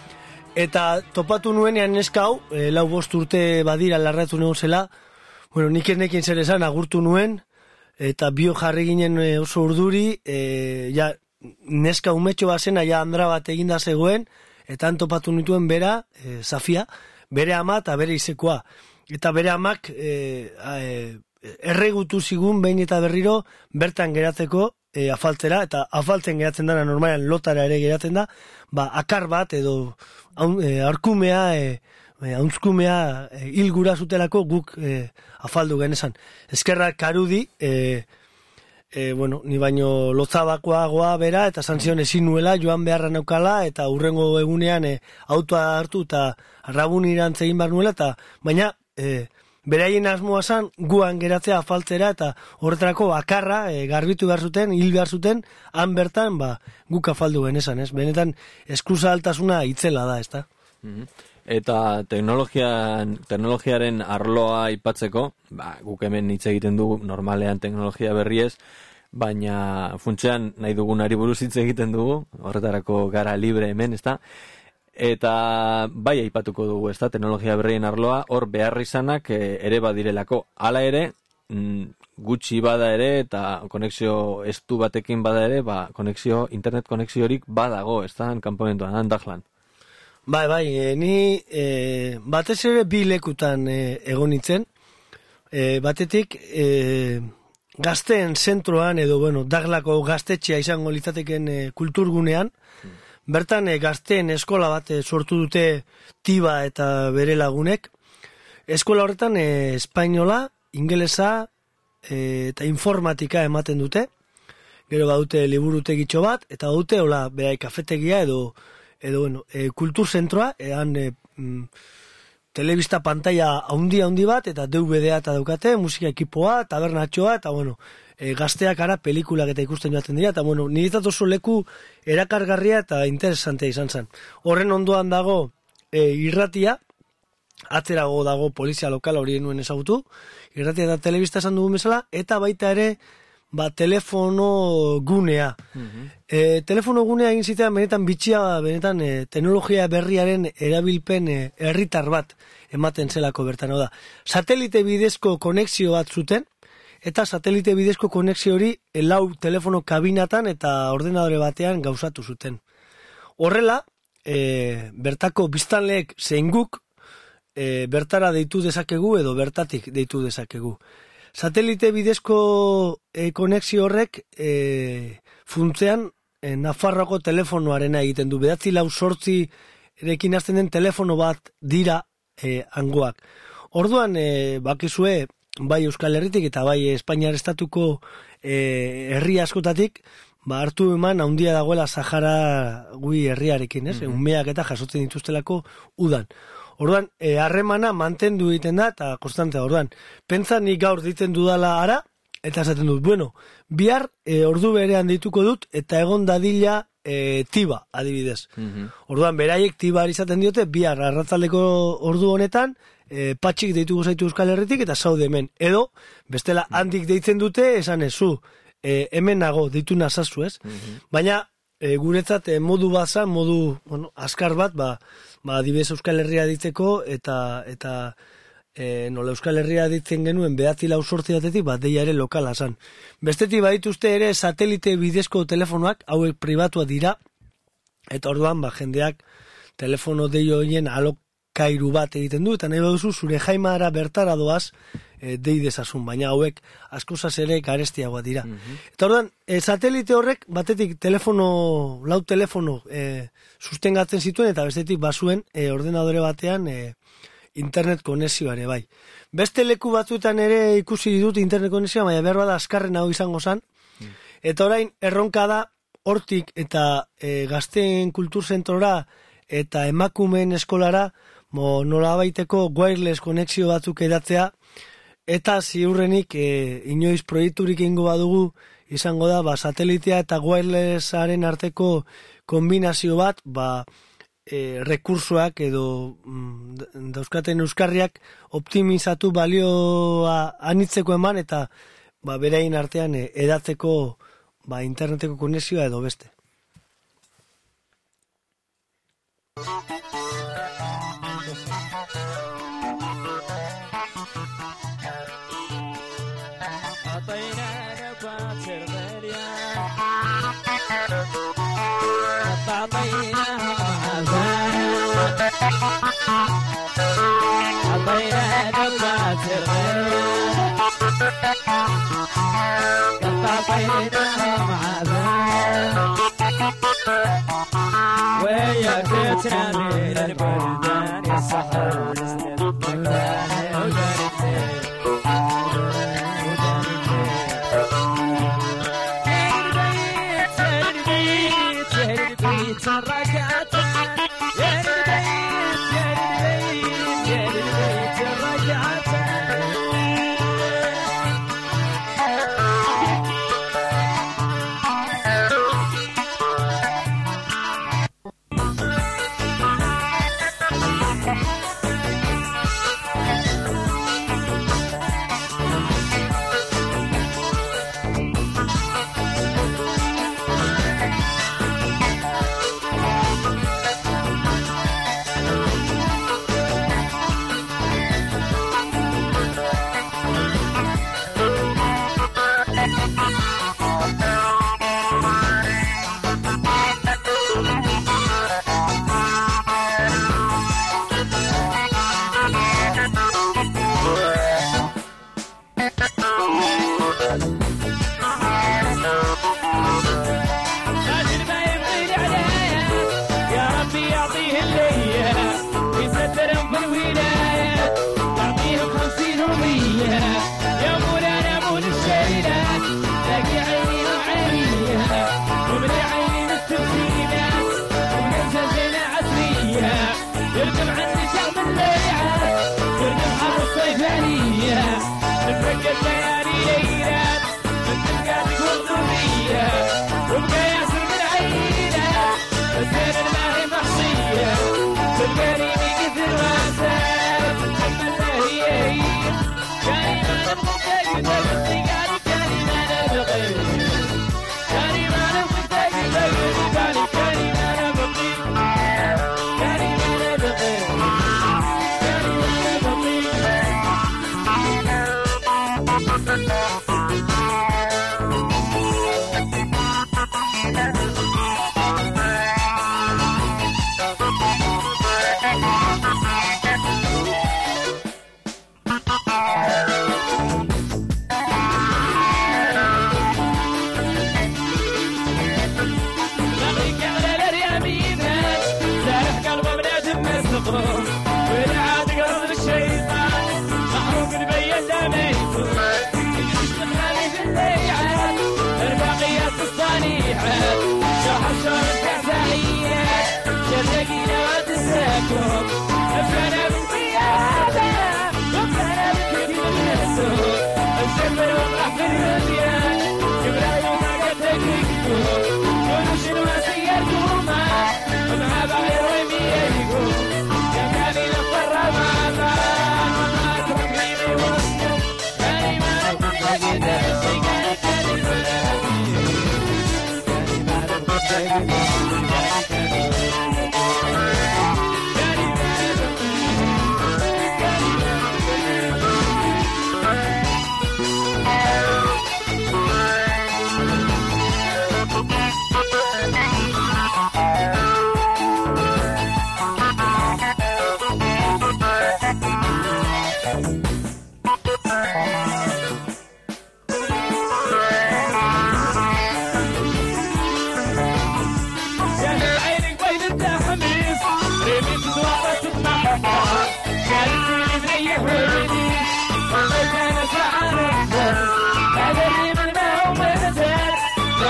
eta topatu nuenean neska hau, e, lau bost urte badira larraetzune zela, bueno, nik enekin zer esan agurtu nuen, eta bio jarri ginen e, oso urduri, e, ja, neska umetxo bazena, ja andra bat eginda zegoen, eta han topatu nituen bera, e, Zafia, bere ama eta bere izekoa. Eta bere amak e, e, erregutu zigun behin eta berriro bertan geratzeko e, afaltzera, eta afaltzen geratzen dara normalean lotara ere geratzen da, ba, akar bat edo aun, e, arkumea, e, e, auntzkumea e, hilgura zutelako guk e, afaldu genezan. Ezkerrak karudi, e, e, bueno, ni baino lotzabakoagoa bera, eta santzion ezin nuela, joan beharra naukala, eta urrengo egunean e, autoa hartu eta rabun irantz egin behar nuela, eta baina E, beraien asmoa zan guan geratzea afaltzera eta horretarako akarra e, garbitu behar zuten, hil behar zuten, han bertan ba, guk afaldu genezan, ez? Benetan eskusa altasuna itzela da, ez da? Mm-hmm. Eta teknologian, teknologiaren arloa aipatzeko, ba, guk hemen hitz egiten dugu normalean teknologia berriez, baina funtsean nahi dugunari buruz hitz egiten dugu, horretarako gara libre hemen, ez da? Eta bai aipatuko dugu, ez da, teknologia berrien arloa, hor behar izanak e, ere badirelako. Hala ere, mm, gutxi bada ere, eta konexio estu batekin bada ere, ba, konexio, internet konexiorik badago, ez da, kanpamentuan, handaklan. Bai, bai, e, ni e, batez ere bi lekutan e, egon nintzen, e, batetik e, gazteen zentroan, edo, bueno, daglako gaztetxea izango litzateken e, kulturgunean, hmm. Bertan e, gazteen eskola bat e, sortu dute Tiba eta bere lagunek. Eskola horretan e, espainola, ingelesa e, eta informatika ematen dute. Gero badute liburutegitxo bat, eta badute hola berai kafetegia edo edo bueno, e, kulturzentroa, ean e, mm, telebista pantalla haundi haundi bat, eta D V D-a eta daukate, musika ekipoa, tabernatxoa, eta bueno, e, gazteak ara pelikulak eta ikusten joaten dira, eta bueno, niretzat oso leku erakargarria eta interesantea izan zen. Horren ondoan dago e, irratia, atzerago dago polizia lokal horien nuen ezagutu, irratia eta telebista esan dugun bezala, eta baita ere, ba, telefono gunea. Mm-hmm. E, telefono gunea egin zitean, benetan bitxia, benetan e, teknologia berriaren erabilpen e, herritar bat ematen zelako bertan. Hau da, satelite bidezko konexio bat zuten, eta satelite bidezko konexio hori e, lau telefono kabinatan eta ordenadore batean gauzatu zuten. Horrela, e, bertako biztanleek zein guk, e, bertara deitu dezakegu edo bertatik deitu dezakegu. Satelite bidezko e, konexio horrek e, funtzean e, Nafarroako telefonoarena egiten du. Bedatzi lau sortzi erekin hasten den telefono bat dira e, hangoak. Orduan, e, bakizue, bai Euskal Herritik eta bai Espainiar estatuko e, herri askotatik, ba, hartu eman handia dagoela Sahara gui herriarekin, ez? Mm-hmm. Umeak eta jasotzen dituztelako udan. Orduan, harremana mantendu egiten da, eta konstantea, orduan, pentsa nik gaur ditzen dudala ara, eta esaten dut, bueno, bihar e, ordu berean dituko dut, eta egon dadila e, Tiba, adibidez. Mm-hmm. Orduan, beraiek Tiba izaten diote, bihar arratzaldeko ordu honetan, e, patxik deituko zaitu Euskal Herritik, eta zaude hemen. Edo, bestela handik deitzen dute, esan ezu, e, hemen nago, deitu nazazu, ez? Mm-hmm. Baina, e, guretzat, e, modu baza, modu, bueno, askar bat, ba, ba, adibidez Euskal Herria ditzeko, eta, eta e, nola Euskal Herria ditzen genuen behatzi lau sortzi batetik, bat deia ere lokala zan. Bestetik badituzte ere satelite bidezko telefonoak, hauek pribatua dira, eta orduan, ba, jendeak telefono deio horien alokairu bat egiten du, eta nahi baduzu zure jaimara bertara doaz e, dei dezazun, baina hauek askozaz ere garestiagoa dira. Mm-hmm. Eta orduan, e, satelite horrek batetik telefono, lau telefono e, sustengatzen zituen, eta bestetik bazuen e, ordenadore batean e, internet konexioa ere bai. Beste leku batzuetan ere ikusi dut internet konexioa, baina behar bada azkarren hau izango zan. Mm. Eta orain erronka da hortik eta e, gazteen kulturzentrora eta emakumeen eskolara mo, nola baiteko wireless konexio batzuk edatzea, eta ziurrenik e, inoiz proiekturik ingo badugu izango da ba, satelitea eta wirelessaren arteko kombinazio bat, ba, e, rekursoak edo mm, dauzkaten euskarriak optimizatu balioa anitzeko eman eta ba, berein artean e, edatzeko ba, interneteko konexioa edo beste. ويا بيتنا من البلدان يا صحر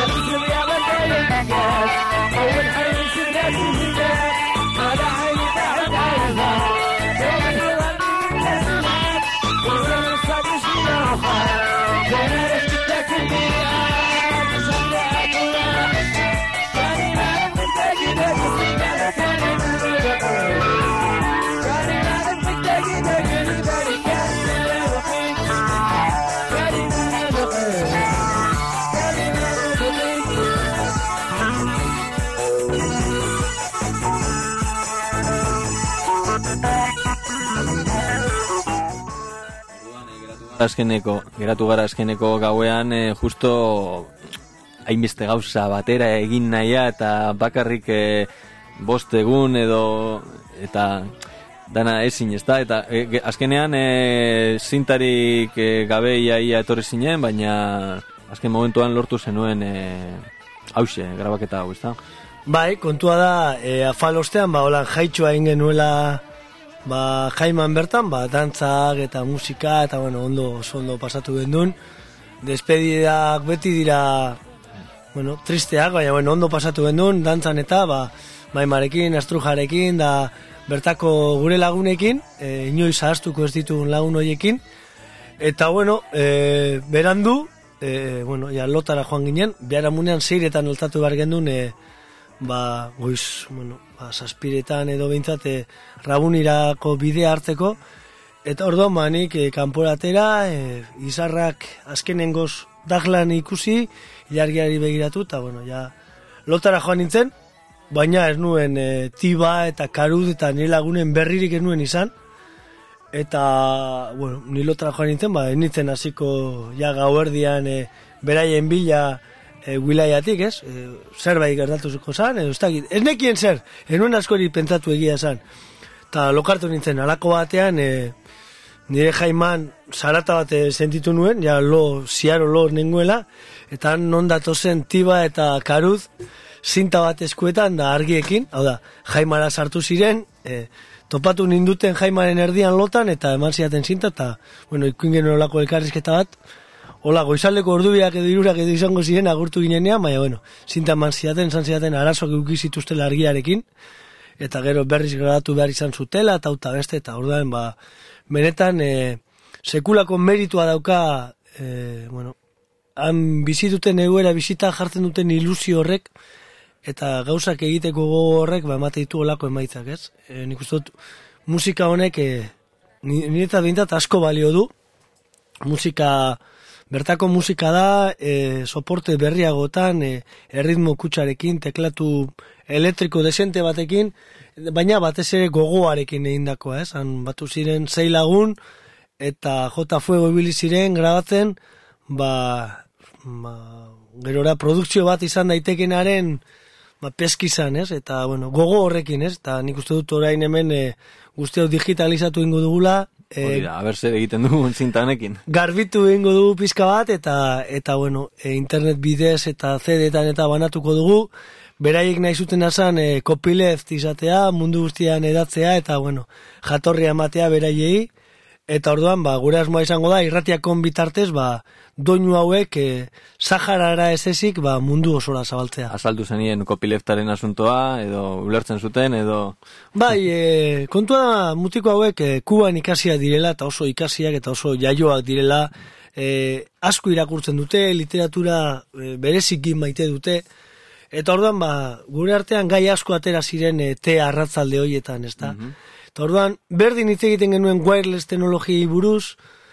Azkeneko, geratu gara azkeneko gauean, e, justo hainbeste gauza batera egin nahia eta bakarrik e, bost egun edo eta dana ezin, ez da? Eta e, azkenean e, zintarik e, gabe iaia etorri zinen, baina azken momentuan lortu zenuen e, hause, grabaketa hau, ez da? Bai, kontua da, e, afalostean, ba, holan jaitxoa egin genuela ba, Jaiman bertan, ba, dantzak eta musika, eta bueno, ondo, oso ondo pasatu gendun. Despedidak beti dira, bueno, tristeak, baina bueno, ondo pasatu gendun, dantzan eta, ba, Maimarekin, Astrujarekin, da bertako gure lagunekin, e, inoiz ahaztuko ez ditun lagun hoiekin, eta bueno, e, berandu, e, bueno, ja lotara joan ginen, biharamunean seiretan altatu behar gendun, e, ba, goiz, bueno, ba, saspiretan edo behintzat e, Rabunirako bidea hartzeko, eta orduan ba, nik e, kanporatera, e, izarrak azkenengoz daglan ikusi, ilargiari begiratu, eta bueno, ja, lotara joan nintzen, baina ez nuen e, tiba eta karud eta nire lagunen berririk ez nuen izan, eta, bueno, ni lotara joan nintzen, ba, ez nintzen hasiko ja gauerdian e, beraien bila, E, wilaiatik, ez? E, zerbait gertatuko zan, edo ez dakit. Ez nekien zer, enuen askori pentsatu egia zan. Ta lokartu nintzen, alako batean, e, nire Jaiman zarata bat sentitu nuen, ja lo, ziaro lo nenguela, eta non datozen tiba eta karuz, zinta bat eskuetan da argiekin, hau da, Jaimara sartu ziren, e, topatu ninduten Jaimaren erdian lotan, eta eman ziaten zinta, eta, bueno, ikuin genuen olako elkarrizketa bat, hola, goizaldeko ordubiak edo irurak edo izango ziren agurtu ginenean, baina, bueno, zinta eman ziaten, zan ziaten arazoak eukizituztela argiarekin, eta gero berriz grabatu behar izan zutela, eta uta beste, eta orduan, ba, benetan, e, sekulako meritua dauka, e, bueno, han bizituten egoera bizita jartzen duten ilusio horrek, eta gauzak egiteko gogo horrek, ba, emate ditu olako emaitzak, ez? E, nik uste dut, musika honek, e, niretzat bintat asko balio du, musika... Bertako musika da, e, soporte berriagotan, e, erritmo kutsarekin, teklatu elektriko desente batekin, baina batez ere gogoarekin egindakoa, ez? Han batu ziren sei lagun, eta J Fuego ibili ziren grabatzen, ba, ba, gerora produkzio bat izan daitekenaren ba, peskizan, ez? Eta, bueno, gogo horrekin, ez? Eta nik uste dut orain hemen e, guzti hau digitalizatu ingo dugula, Hori da, haber zer egiten dugu zintanekin. Garbitu egingo dugu pizka bat, eta, eta bueno, e, internet bidez eta C D-etan eta banatuko dugu. Beraiek nahi zuten azan e, copyleft izatea, mundu guztian edatzea, eta bueno, jatorria ematea beraiei. Eta orduan, ba, gure asmoa izango da, irratiakon bitartez, ba, doinu hauek e, Saharara ez ezik, ba, mundu osora zabaltzea. Azaldu zenien copyleftaren asuntoa, edo ulertzen zuten, edo... Bai, e, kontua da, mutiko hauek e, Kuban ikasiak direla, eta oso ikasiak, eta oso jaioak direla, e, asko irakurtzen dute, literatura e, bereziki maite dute, eta orduan, ba, gure artean gai asko atera ziren e, te arratzalde hoietan, ez da? Mm-hmm. Eta orduan, berdin hitz egiten genuen wireless teknologiei buruz,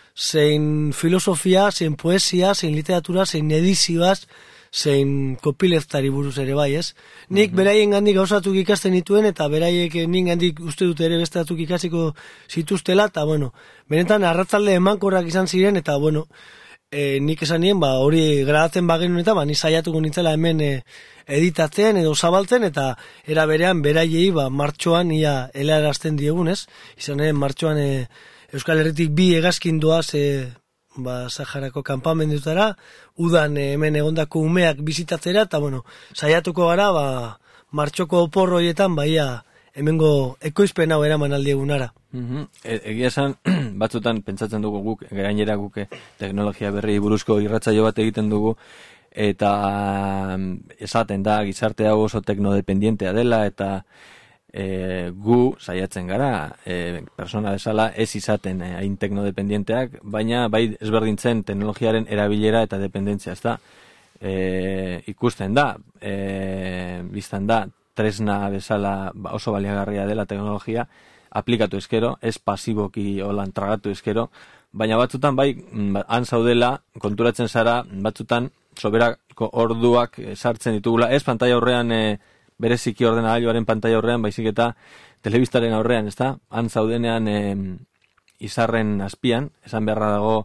zein filosofia, zein poesia, zein literatura, zein edizioaz, zein copyleftari buruz ere bai, ez? Nik mm-hmm. beraien gandik gauzatuk ikasten dituen, eta beraiek nik gandik uste dute ere bestatuk ikasiko zituztela, eta bueno, benetan arratzalde emankorrak izan ziren, eta bueno, e, nik esan nien, ba, hori grabatzen bagenun eta, ba, ni saiatuko nintzela hemen e, editatzen edo zabaltzen, eta era berean beraiei, ba, martxoan ia helarazten diegun, ez? Izan ere, martxoan e, Euskal Herritik bi hegazkin doaz e, ba, Saharako kanpamendutara, udan e, hemen egondako umeak bizitatzera, eta bueno, saiatuko gara, ba, martxoko opor horietan, ba, ia, hemengo ekoizpen hau eraman aldiegunara. Mm-hmm. E, egia esan, batzutan pentsatzen dugu guk, gainera guk teknologia berri buruzko irratsaio bat egiten dugu, eta esaten da gizarte hau oso teknodependientea dela, eta e, gu saiatzen gara, e, persona bezala ez izaten e, hain teknodependienteak, baina bai ezberdintzen teknologiaren erabilera eta dependentzia, ez da. E, ikusten da, e, biztan da, tresna bezala oso baliagarria dela teknologia, aplikatu eskero, ez pasiboki holan tragatu eskero, baina batzutan bai, han zaudela, konturatzen zara, batzutan soberako orduak sartzen ditugula, ez pantaila aurrean, e, bereziki ordenagailuaren pantaila aurrean, baizik eta telebistaren aurrean, ez da? Han zaudenean e, izarren azpian, esan beharra dago,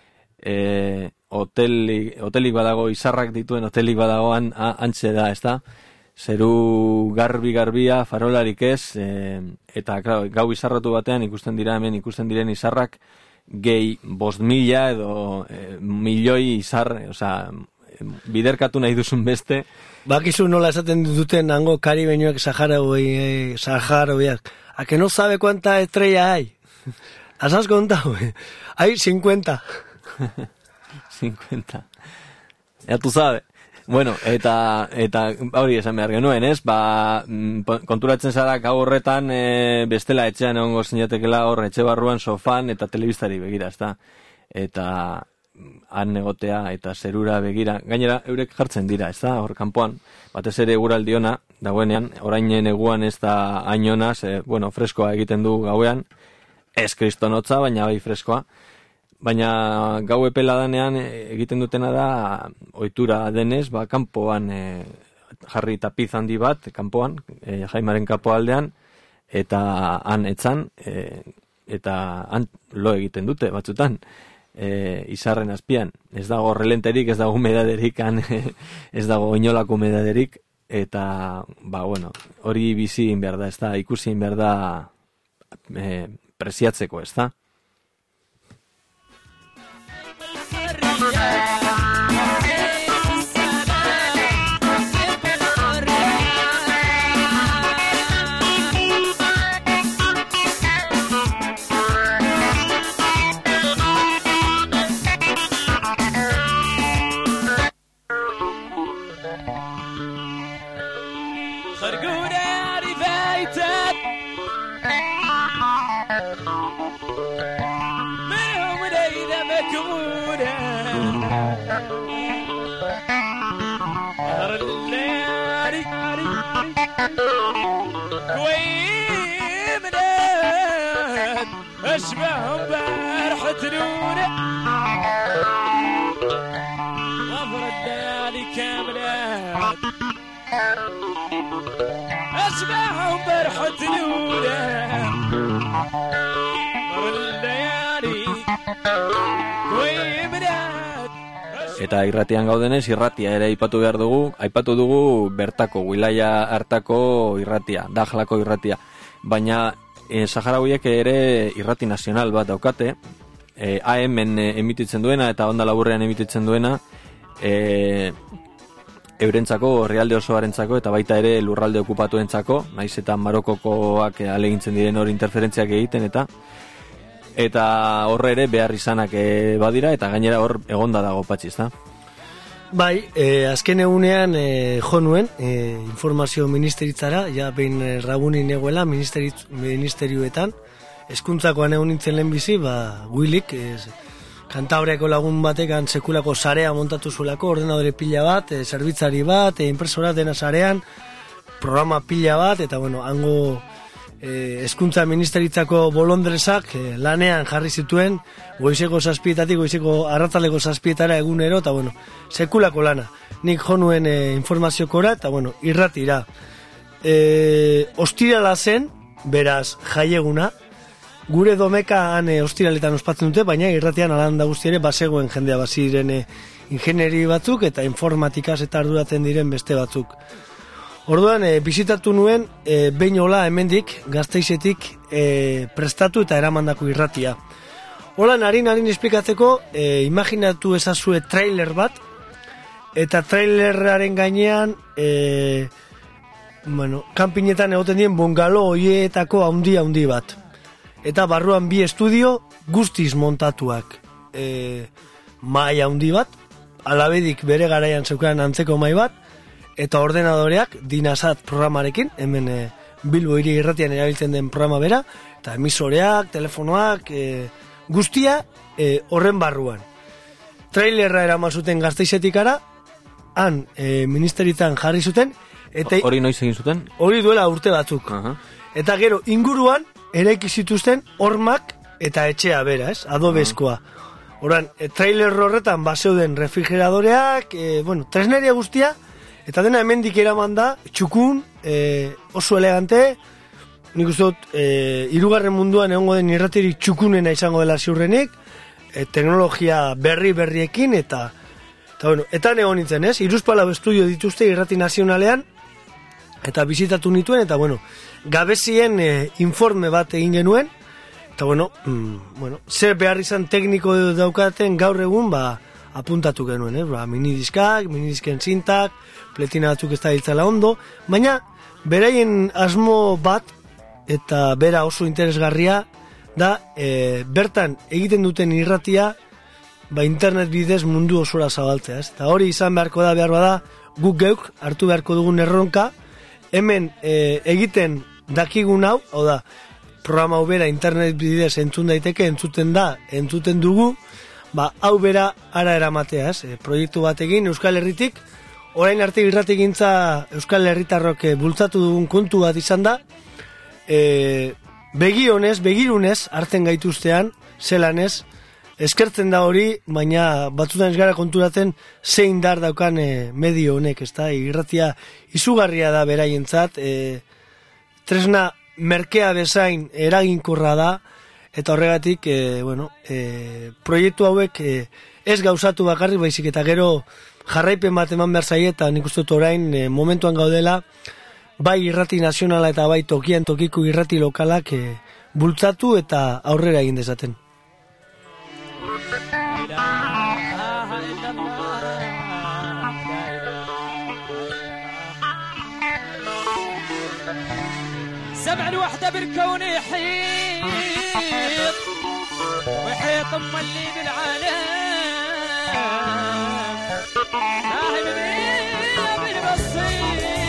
e, hotelik, hotelik badago, izarrak dituen hotelik badagoan, antxe da, ez da? Zeru garbi-garbia, farolarik ez, e, eta claro, gau izarratu batean ikusten dira hemen ikusten diren izarrak, gehi bost mila edo e, milioi izar, osea, biderkatu nahi duzun beste. Bakizu nola esaten duten hango karibeñoek saharaui, saharauiak. A que no sabe cuánta estrella hay. ¿Las has contado? Hay cincuenta. cincuenta. Ya tú sabes. Bueno, eta eta hori esan behar genuen, ez? Ba, konturatzen zara gau horretan e, bestela etxean egongo zinatekela hor etxe barruan sofan eta telebistari begira, ezta? Eta han egotea eta zerura begira. Gainera, eurek jartzen dira, ezta? Hor kanpoan, batez ere eguraldi ona dagoenean, orain neguan ez da hain ona, ze, bueno, freskoa egiten du gauean, ez kristonotza, baina bai freskoa. Baina gau epela danean egiten dutena da ohitura denez, ba, kanpoan e, jarri tapiz handi bat, kanpoan, e, Jaimaren kapoaldean, eta han etzan, e, eta han lo egiten dute batzutan, e, izarren azpian. Ez dago relenterik, ez dago humedaderik, han, ez dago inolako humedaderik, eta, ba, bueno, hori bizi egin behar da, ez da, ikusi egin behar da e, preziatzeko, ez da. أشبه بارحة نونة غفر الليالي كاملات أشبه بارحة نونة غفر الليالي كويمنات. Eta irratian gaudenez, irratia ere aipatu behar dugu, aipatu dugu bertako, wilaia hartako irratia, Dahlako irratia, baina e, saharauiek ere irrati nazional bat daukate, e, A M-en emititzen duena eta onda laburrean emititzen duena, e, eurentzako, herrialde osoarentzako eta baita ere lurralde okupatuentzako, naiz eta Marokokoak alegintzen diren hor interferentziak egiten eta eta horre ere behar izanak e, badira eta gainera hor egonda dago patxi, ezta? Bai, e, azken egunean e, jo nuen e, informazio ministeritzara, ja behin e, rabunin egoela ministerioetan, hezkuntzakoan egun nintzen lehen bizi, ba, Willik, e, Kantabriako lagun batekan sekulako sarea montatu zuelako, ordenadore pila bat, e, zerbitzari bat, e, impresora dena sarean, programa pila bat, eta bueno, hango hezkuntza ministeritzako bolondresak eh, lanean jarri zituen goizeko zazpietatik goizeko arratzaleko zazpietara egunero, eta bueno, sekulako lana. Nik jo nuen eh, informaziokora, eta bueno, irratira. E, ostirala zen, beraz, jaieguna, gure domeka han e, ostiraletan ospatzen dute, baina irratian alan da guzti ere bazegoen jendea baziren e, ingenieri batzuk eta informatikaz eta arduratzen diren beste batzuk. Orduan, e, bizitatu nuen, e, behin hola hemendik, Gasteizetik e, prestatu eta eramandako irratia. Hola, narin, narin esplikatzeko, e, imaginatu ezazue trailer bat, eta trailerraren gainean, e, bueno, kanpinetan egoten dien bungalo hoietako haundi haundi bat. Eta barruan bi estudio guztiz montatuak. E, mai haundi bat, alabedik bere garaian zeukan antzeko mai bat, eta ordenadoreak Dinasat programarekin, hemen e, Bilbo hiri irratian erabiltzen den programa bera, eta emisoreak, telefonoak, e, guztia e, horren barruan. Trailerra eraman zuten Gasteizetik ara, han e, ministeritzan jarri zuten, eta hori noiz egin zuten? Hori duela urte batzuk. Uh-huh. Eta gero inguruan eraiki zituzten hormak eta etxea bera, ez? Adobezkoa. Horan, e, trailer horretan baseuden refrigeradoreak, e, bueno, tresneria guztia, eta dena hemendik eraman da, txukun, e, oso elegante, nik uste dut, e, hirugarren munduan egongo den irratirik txukunena izango dela ziurrenik, e, teknologia berri berriekin, eta, eta bueno, eta egon nintzen, ez? Hiruzpalau estudio dituzte irrati nazionalean, eta bizitatu nituen, eta bueno, gabezien e, informe bat egin genuen, eta bueno, mm, bueno, zer behar izan tekniko daukaten gaur egun, ba, apuntatu genuen, eh? Ba, minidiskak, minidisken zintak, pletina batzuk ez da hiltzala ondo, baina beraien asmo bat, eta bera oso interesgarria, da, e, bertan egiten duten irratia, ba, internet bidez mundu osora zabaltzea, ez? Eta hori izan beharko da, behar bada, guk geuk hartu beharko dugun erronka, hemen e, egiten dakigun hau, hau da, programa hau bera internet bidez entzun daiteke, entzuten da, entzuten dugu, ba, hau bera ara eramatea, ez? E, proiektu batekin Euskal Herritik, orain arte irrati gintza Euskal Herritarrok e, bultzatu dugun kontu bat izan da, e, begionez, begirunez, hartzen gaituztean, zelanez, eskertzen da hori, baina batzutan ez gara konturatzen zein dar daukan e, medio honek, ez da, irratia izugarria da beraientzat, e, tresna merkea bezain eraginkorra da, eta horregatik, e, bueno, e, proiektu hauek e, ez gauzatu bakarrik, baizik eta gero jarraipen bat eman behar zaie, eta nik uste dut orain e, momentuan gaudela, bai irrati nazionala eta bai tokian tokiko irrati lokalak e, bultzatu eta aurrera egin dezaten. سمع الوحدة بالكون يحيط ويحيط أم اللي بالعالم فاهم بيه بالبسيط.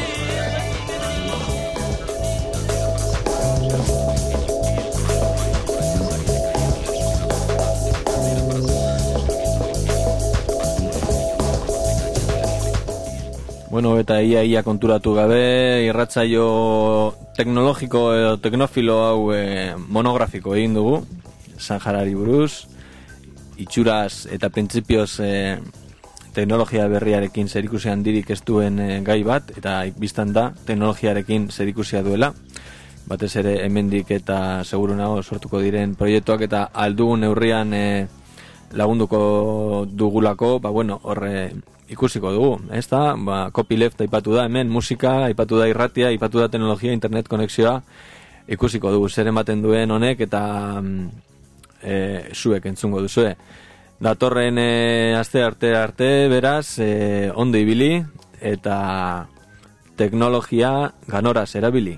Bueno, eta ia ia konturatu gabe, irratsaio teknologiko edo teknofilo hau e, monografiko egin dugu, Saharari buruz, itxuraz eta printzipioz e, teknologia berriarekin zerikusi handirik ez duen e, gai bat, eta biztan da teknologiarekin zerikusia duela, batez ere hemendik eta seguru nago sortuko diren proiektuak eta aldugun neurrian e, lagunduko dugulako, ba bueno, horre ikusiko dugu, ez da? Ba, copyleft aipatu da hemen, musika, aipatu da irratia, aipatu da teknologia, internet konexioa, ikusiko dugu, zer ematen duen honek eta e, zuek entzungo duzue. Datorren e, aste arte arte, beraz, e, ondo ibili eta teknologia ganoraz erabili.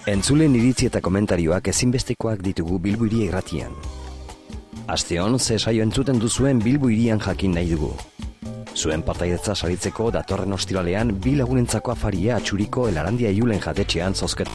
Entzulen iritzi eta komentarioak ezinbestekoak ditugu Bilbo Hiria irratian. Asteon, ze saio entzuten duzuen Bilbo Hirian jakin nahi dugu. Zuen partaidetza saritzeko datorren ostiralean bi lagunentzako afaria atxuriko Elarandia Iulen jatetxean zozket